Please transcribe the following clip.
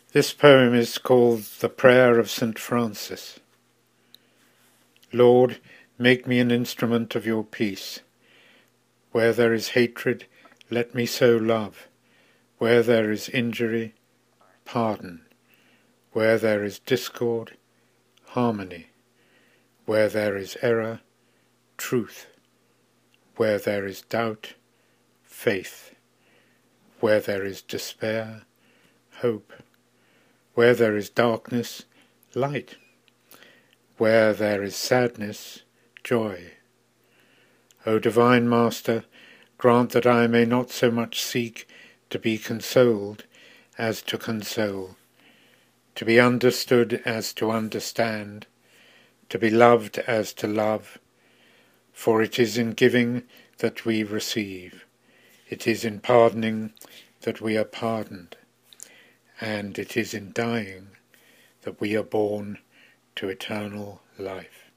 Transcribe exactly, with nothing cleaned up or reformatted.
This poem is called The Prayer of Saint Francis. Lord, make me an instrument of your peace. Where there is hatred, let me sow love. Where there is injury, pardon. Where there is discord, harmony. Where there is error, truth. Where there is doubt, faith. Where there is despair, hope. Where there is darkness, light. Where there is sadness, joy. O Divine Master, grant that I may not so much seek to be consoled as to console, to be understood as to understand, to be loved as to love, for it is in giving that we receive, it is in pardoning that we are pardoned, and it is in dying that we are born to eternal life.